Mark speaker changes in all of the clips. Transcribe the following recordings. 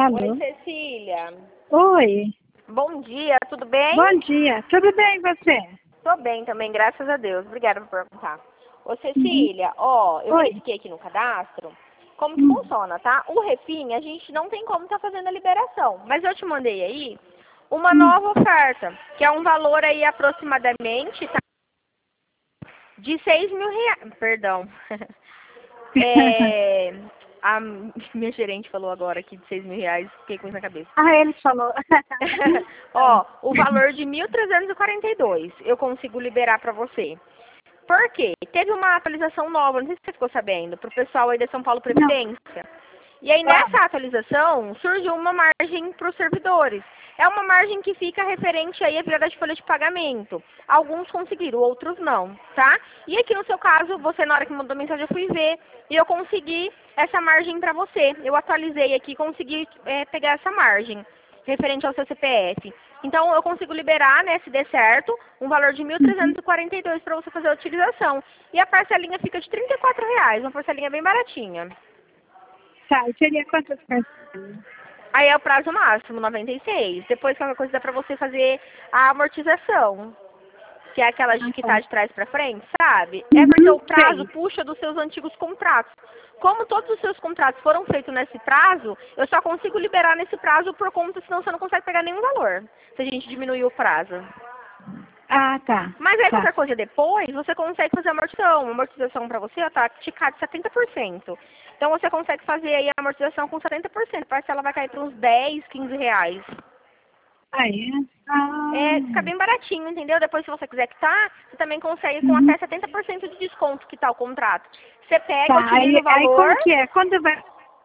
Speaker 1: Oi,
Speaker 2: Alô?
Speaker 1: Cecília.
Speaker 2: Oi.
Speaker 1: Bom dia, tudo bem?
Speaker 2: Bom dia. Tudo bem e você?
Speaker 1: Tô bem também, graças a Deus. Obrigada por perguntar. Ô,
Speaker 2: Uhum.
Speaker 1: Cecília, ó, eu
Speaker 2: Oi.
Speaker 1: verifiquei aqui no cadastro como que
Speaker 2: Hum.
Speaker 1: funciona, tá? O Refim, a gente não tem como tá fazendo a liberação, mas eu te mandei aí uma
Speaker 2: Hum.
Speaker 1: nova oferta, que é um valor aí aproximadamente, tá? De 6.000 reais. Perdão. É, a minha gerente falou agora aqui de 6.000 reais, fiquei com isso na cabeça.
Speaker 2: Ah, ele falou.
Speaker 1: Ó, o valor de 1.342 eu consigo liberar pra você. Por quê? Teve uma atualização nova, não sei se você ficou sabendo, pro pessoal aí da São Paulo
Speaker 2: Não.
Speaker 1: Previdência. E aí
Speaker 2: Ah.
Speaker 1: nessa atualização surgiu uma margem para os servidores. É uma margem que fica referente aí à virada de folha de pagamento. Alguns conseguiram, outros não, tá? E aqui no seu caso, você na hora que mandou mensagem eu fui ver e eu consegui essa margem para você. Eu atualizei aqui e consegui pegar essa margem referente ao seu CPF. Então eu consigo liberar, né, se der certo, um valor de
Speaker 2: Uhum.
Speaker 1: 1.342 para você fazer a utilização. E a parcelinha fica de R$ 34, uma parcelinha bem baratinha.
Speaker 2: Tá, e seria quantas parcelas?
Speaker 1: Aí é o prazo máximo, 96. Depois qualquer coisa dá pra você fazer a amortização, que é aquela de
Speaker 2: Ah,
Speaker 1: que tá
Speaker 2: tá.
Speaker 1: de trás pra frente, sabe? É porque o
Speaker 2: Uhum.
Speaker 1: prazo
Speaker 2: Sei.
Speaker 1: puxa dos seus antigos contratos. Como todos os seus contratos foram feitos nesse prazo, eu só consigo liberar nesse prazo por conta, senão você não consegue pegar nenhum valor, se a gente diminuir o prazo.
Speaker 2: Ah, tá.
Speaker 1: Mas aí
Speaker 2: Tá.
Speaker 1: qualquer coisa depois, você consegue fazer a amortização. Uma amortização pra você, ó, tá ticada de 70%. Então você consegue fazer aí a amortização com 70%. A parcela vai cair para uns 10, 15 reais.
Speaker 2: Ah, é? Ah.
Speaker 1: É, fica bem baratinho, entendeu? Depois, se você quiser quitar, você também consegue com
Speaker 2: Uhum.
Speaker 1: até 70% de desconto quitar o contrato. Você pega,
Speaker 2: Tá,
Speaker 1: utiliza o
Speaker 2: aí
Speaker 1: valor,
Speaker 2: como que é? Quando vai...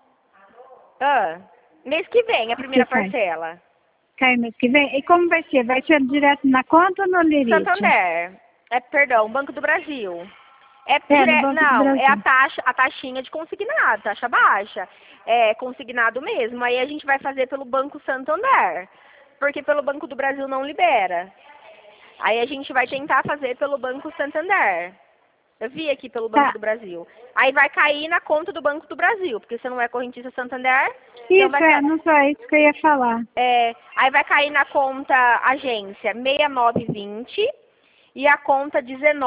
Speaker 1: ah, mês que vem, a
Speaker 2: que
Speaker 1: primeira
Speaker 2: cai?
Speaker 1: parcela.
Speaker 2: Cai mês que vem? E como vai ser? Vai ser direto na conta ou no Lerite?
Speaker 1: Santander, perdão, Banco do Brasil.
Speaker 2: É, no Banco do
Speaker 1: Não, é
Speaker 2: Brasil.
Speaker 1: a taxinha de consignado, taxa baixa. É consignado mesmo. Aí a gente vai fazer pelo Banco Santander, porque pelo Banco do Brasil não libera. Aí a gente vai tentar fazer pelo Banco Santander. Eu vi aqui pelo Banco
Speaker 2: Tá.
Speaker 1: do Brasil. Aí vai cair na conta do Banco do Brasil, porque você não é correntista Santander, então
Speaker 2: Isso, não só isso que eu ia falar.
Speaker 1: aí vai cair na conta agência 6920 e a conta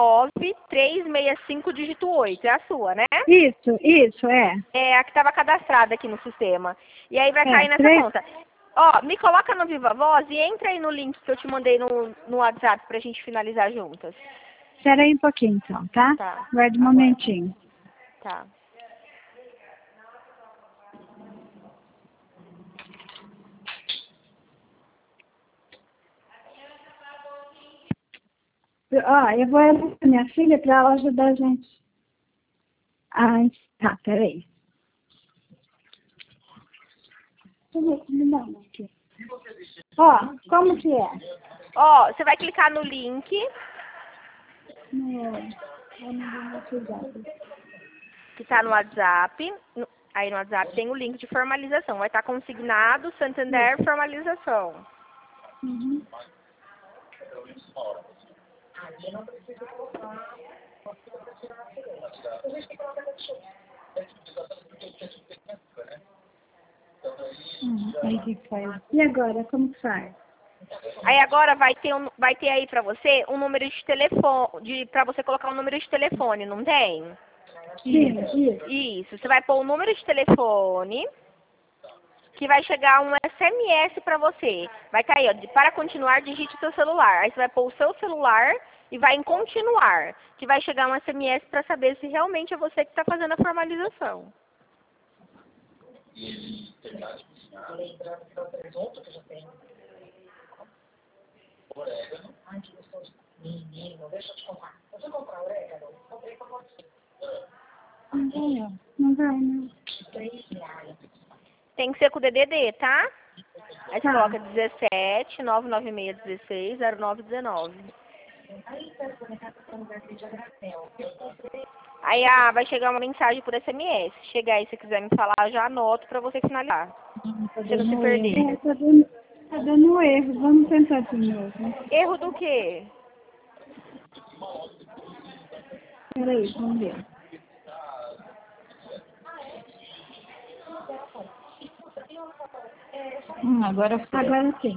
Speaker 1: 19365 dígito 8. É a sua, né?
Speaker 2: Isso, é.
Speaker 1: É a que estava cadastrada aqui no sistema. E aí vai
Speaker 2: É,
Speaker 1: cair nessa
Speaker 2: três.
Speaker 1: conta. Ó, me coloca no Viva Voz e entra aí no link que eu te mandei no WhatsApp pra gente finalizar juntas.
Speaker 2: Espera aí um pouquinho então, tá?
Speaker 1: Tá,
Speaker 2: Guarda um
Speaker 1: aguardo.
Speaker 2: momentinho.
Speaker 1: Tá.
Speaker 2: Ó, eu vou levar minha filha para ela ajudar a gente. Ah, tá, peraí. Deixa eu ver se me dá uma aqui. Ó, como que é?
Speaker 1: Ó, você vai clicar no link.
Speaker 2: No, eu não vou me cuidar.
Speaker 1: Que está no WhatsApp. Aí no WhatsApp tem o link de formalização. Vai estar consignado Santander formalização.
Speaker 2: Uhum. Aí que faz. E agora, como que faz?
Speaker 1: Aí agora vai ter aí pra você um número de telefone, para você colocar um número de telefone, não tem?
Speaker 2: Sim, isso.
Speaker 1: Isso, você vai pôr o número de telefone, que vai chegar um SMS pra você. Vai cair, ó, para continuar, digite o seu celular. Aí você vai pôr o seu celular e vai em continuar, que vai chegar um SMS pra saber se realmente é você que está fazendo a formalização.
Speaker 2: Não vai, ó. Não vai, não.
Speaker 1: Tem que ser com o DDD, tá? Aí você
Speaker 2: Tá.
Speaker 1: coloca 17 996 16 0919. Aí vai chegar uma mensagem por SMS. Chegar aí, se quiser me falar, eu já anoto pra você finalizar.
Speaker 2: Tá
Speaker 1: Pra você não se
Speaker 2: dando erro.
Speaker 1: perder.
Speaker 2: É, tá dando erro. Vamos tentar de novo.
Speaker 1: Erro do quê?
Speaker 2: Peraí, vamos ver.
Speaker 3: Agora foi.
Speaker 2: Agora sim.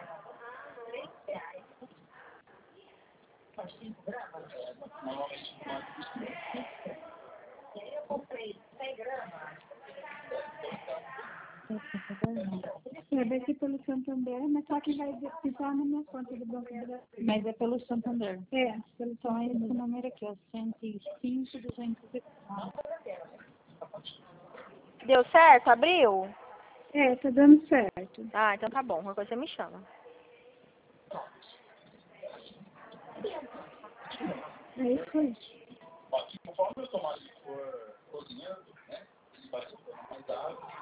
Speaker 2: Vai ser pelo Santander, mas só que vai depositar na minha conta do Banco do Brasil.
Speaker 3: Mas é pelo Santander.
Speaker 2: É, pelo
Speaker 3: Então é esse
Speaker 2: Santander.
Speaker 3: número aqui, ó. 105, 204.
Speaker 1: Deu certo? Abriu?
Speaker 2: É, tá dando certo.
Speaker 1: Ah, então tá bom. Qualquer coisa você me chama.
Speaker 2: Aí foi.
Speaker 4: Conforme o tomate for cozinhando, né? Ele vai soltando mais água.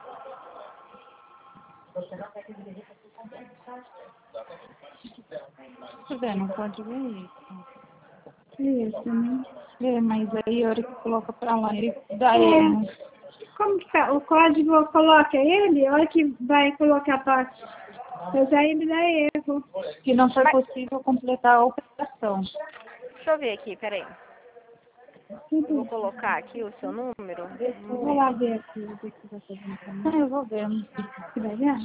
Speaker 4: Você não quer que ele derreta por completo, sabe? Exatamente. Mas se quiser
Speaker 3: Tá vendo? O código é isso.
Speaker 2: Isso, né?
Speaker 3: É, mas aí a hora que coloca pra lá, ele dá erro.
Speaker 2: Como que tá? O código coloca ele? A hora que vai colocar para fazer ele dá erro.
Speaker 3: Que não foi possível completar a operação.
Speaker 1: Deixa eu ver aqui, peraí. Eu vou colocar aqui o seu número.
Speaker 2: Vou lá ver aqui o que você vai fazer também.
Speaker 3: Eu vou ver.
Speaker 2: Você vai ver?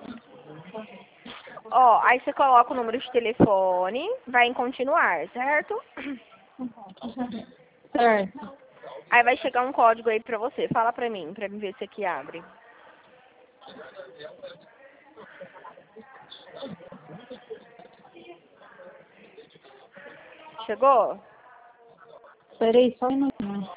Speaker 1: Ó, aí você coloca o número de telefone, vai em continuar, certo?
Speaker 3: Certo.
Speaker 1: Aí vai chegar um código aí pra você. Fala pra mim ver se aqui abre. Chegou?
Speaker 3: Esperei só um minutinho.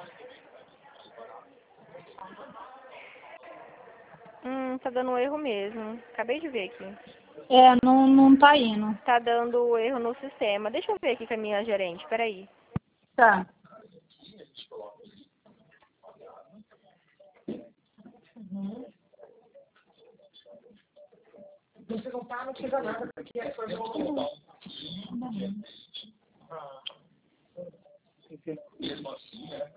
Speaker 1: Tá dando erro mesmo. Acabei de ver aqui.
Speaker 3: É, não tá indo.
Speaker 1: Tá dando erro no sistema. Deixa eu ver aqui com a minha gerente, peraí.
Speaker 3: Tá.
Speaker 4: Você não tá, não precisa nada, porque é só bom. Mesmo assim, né?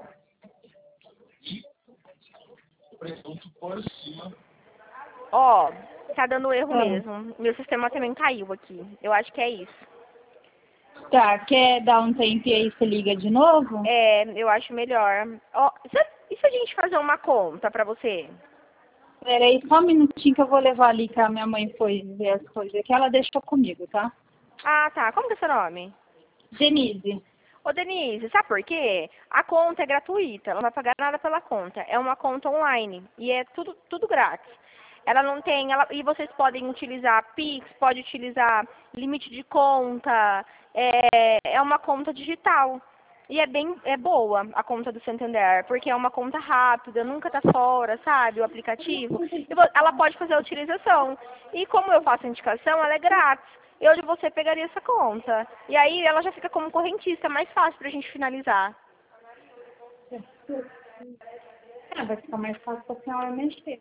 Speaker 4: E o presunto por cima.
Speaker 1: Ó, tá dando erro mesmo. Meu sistema também caiu aqui. Eu acho que é isso.
Speaker 3: Tá, quer dar um tempo e aí você liga de novo?
Speaker 1: É, eu acho melhor. Ó, e se a gente fazer uma conta pra você?
Speaker 3: Peraí, só um minutinho que eu vou levar ali que a minha mãe foi ver as coisas que ela deixou comigo, tá?
Speaker 1: Ah, tá. Como que é seu nome?
Speaker 3: Denise.
Speaker 1: Ô, Denise, sabe por quê? A conta é gratuita, ela não vai pagar nada pela conta. É uma conta online e é tudo grátis. Ela não tem, e vocês podem utilizar Pix, pode utilizar limite de conta, é uma conta digital. E é boa a conta do Santander, porque é uma conta rápida, nunca tá fora, sabe, o aplicativo. Ela pode fazer a utilização. E como eu faço a indicação, ela é grátis. Eu de você pegaria essa conta. E aí ela já fica como correntista, mais fácil pra gente finalizar.
Speaker 3: Vai ficar mais fácil pra senhora mexer.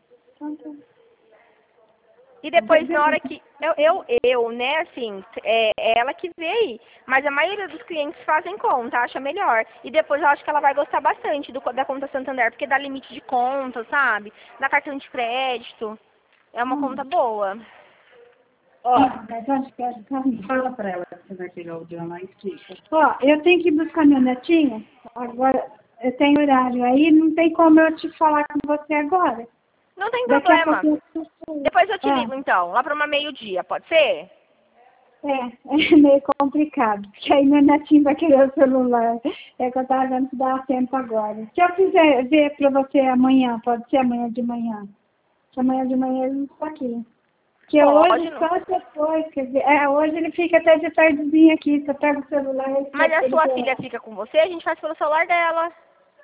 Speaker 1: E depois, na hora que... né, assim, é ela que vê aí. Mas a maioria dos clientes fazem conta, acha melhor. E depois eu acho que ela vai gostar bastante da conta Santander, porque dá limite de conta, sabe? Dá cartão de crédito. É uma conta boa.
Speaker 2: Ó, mas acho que fala pra ela que você vai pegar o dia lá e explica. Ó, eu tenho que buscar meu netinho. Agora, eu tenho horário aí, não tem como eu te falar com você agora.
Speaker 1: Não tem
Speaker 2: Daqui a
Speaker 1: problema.
Speaker 2: pouco eu...
Speaker 1: Depois eu te ligo, então, lá para uma meio-dia, pode ser?
Speaker 2: É meio complicado, porque aí meu netinho vai querer o celular. É que eu tava vendo se dá tempo agora. Se eu quiser ver pra você amanhã, pode ser amanhã de manhã. Que amanhã de manhã ele não está aqui. Porque hoje
Speaker 1: não.
Speaker 2: só depois, quer dizer, hoje ele fica até de tardezinha aqui, você pega o celular e...
Speaker 1: Mas a sua filha fica com você, a gente faz pelo celular dela.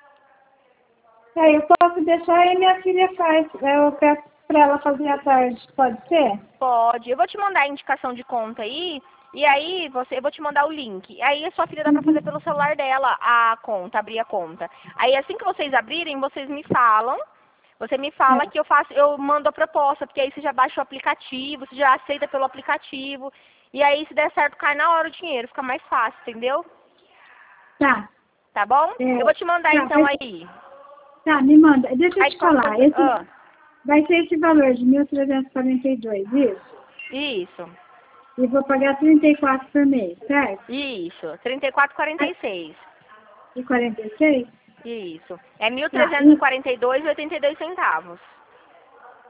Speaker 2: Eu posso deixar e minha filha faz. Eu peço pra ela fazer à tarde, pode ser?
Speaker 1: Pode. Eu vou te mandar a indicação de conta aí, e aí eu vou te mandar o link. Aí a sua filha dá pra fazer pelo celular dela a conta, abrir a conta. Aí assim que vocês abrirem, vocês me falam. Você me fala que eu mando a proposta, porque aí você já baixa o aplicativo, você já aceita pelo aplicativo. E aí, se der certo, cai na hora o dinheiro, fica mais fácil, entendeu?
Speaker 2: Tá.
Speaker 1: Tá bom? Eu vou te mandar então aí.
Speaker 2: Tá, me manda. Deixa eu
Speaker 1: Aí,
Speaker 2: te falar. Vai ser esse valor de 1.342, isso?
Speaker 1: Isso.
Speaker 2: E vou pagar 34 por mês, certo?
Speaker 1: Isso. 34,46.
Speaker 2: E 46?
Speaker 1: Isso. É 1.342,82 centavos.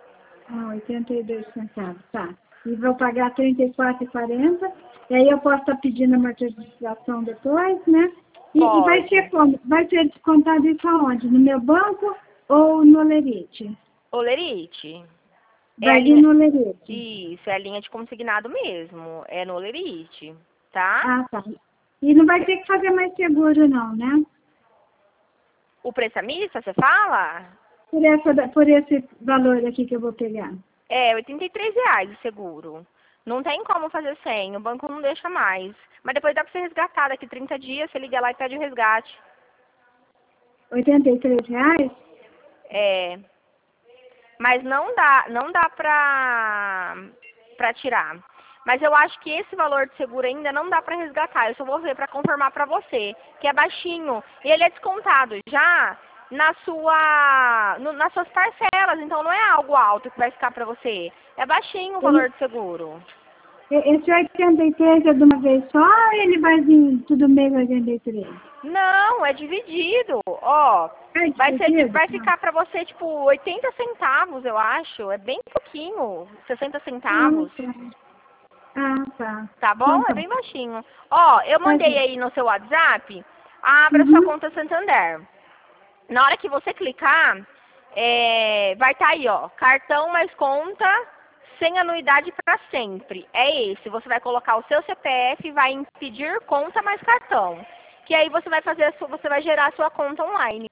Speaker 2: Ah, 82 centavos, tá. E vou pagar R$ 34,40. E aí eu posso estar pedindo amortização depois, né? E vai ser como? Vai ser descontado isso aonde? No meu banco ou no Olerite?
Speaker 1: Olerite.
Speaker 2: Vai vir no Olerite.
Speaker 1: Isso, é a linha de consignado mesmo. É no Olerite, tá?
Speaker 2: Ah, tá. E não vai ter que fazer mais seguro não, né?
Speaker 1: O prestamista, você fala?
Speaker 2: Por esse valor aqui que eu vou pegar.
Speaker 1: É, R$ 83,00 o seguro. Não tem como fazer sem, o banco não deixa mais. Mas depois dá pra ser resgatado daqui 30 dias, você liga lá e pede o resgate.
Speaker 2: R$ 83,00?
Speaker 1: É. Mas não dá pra tirar. Mas eu acho que esse valor de seguro ainda não dá pra resgatar. Eu só vou ver pra confirmar pra você, que é baixinho. E ele é descontado já nas suas parcelas, então não é algo alto que vai ficar pra você. É baixinho o valor de seguro.
Speaker 2: Esse 83 é de uma vez só ou ele vai vir tudo meio 83?
Speaker 1: Não, é dividido. Ó, vai ficar pra você, tipo, 80 centavos, eu acho. É bem pouquinho, 60 centavos.
Speaker 2: Ah, tá.
Speaker 1: Tá bom? É bem baixinho. Ó, eu mandei aí no seu WhatsApp, abra sua conta Santander. Na hora que você clicar, vai estar aí, ó, cartão mais conta sem anuidade para sempre. É esse. Você vai colocar o seu CPF e vai impedir conta mais cartão. Que aí você vai você vai gerar a sua conta online.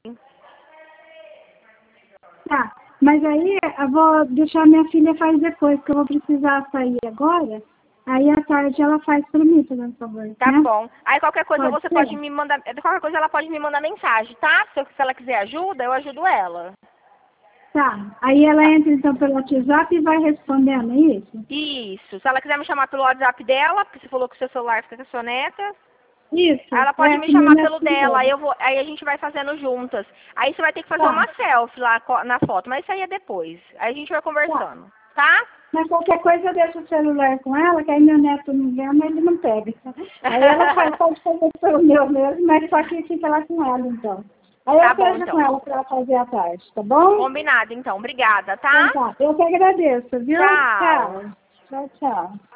Speaker 2: Tá. Mas aí eu vou deixar minha filha fazer depois, porque eu vou precisar sair agora. Aí à tarde ela faz pra mim, por favor.
Speaker 1: Tá
Speaker 2: né?
Speaker 1: bom. Aí qualquer coisa
Speaker 2: Pode ser?
Speaker 1: pode me mandar. Qualquer coisa ela pode me mandar mensagem, tá? Se ela quiser ajuda, eu ajudo ela.
Speaker 2: Tá. Aí ela entra então pelo WhatsApp e vai respondendo, é isso?
Speaker 1: Isso. Se ela quiser me chamar pelo WhatsApp dela, porque você falou que o seu celular fica com a sua neta.
Speaker 2: Isso.
Speaker 1: Aí ela pode me chamar pelo dela, aí a gente vai fazendo juntas. Aí você vai ter que fazer uma selfie lá na foto, mas isso aí é depois. Aí a gente vai conversando, tá?
Speaker 2: Mas qualquer coisa eu deixo o celular com ela, que aí meu neto não vê, mas ele não pega. Aí ela pode fazer pelo meu mesmo, mas só que fica lá com ela, então. Aí eu vejo
Speaker 1: então.
Speaker 2: com ela pra fazer à tarde, tá bom?
Speaker 1: Combinado, então. Obrigada, tá?
Speaker 2: Então tá. Eu que agradeço, viu?
Speaker 1: Tchau.
Speaker 2: Tchau, tchau.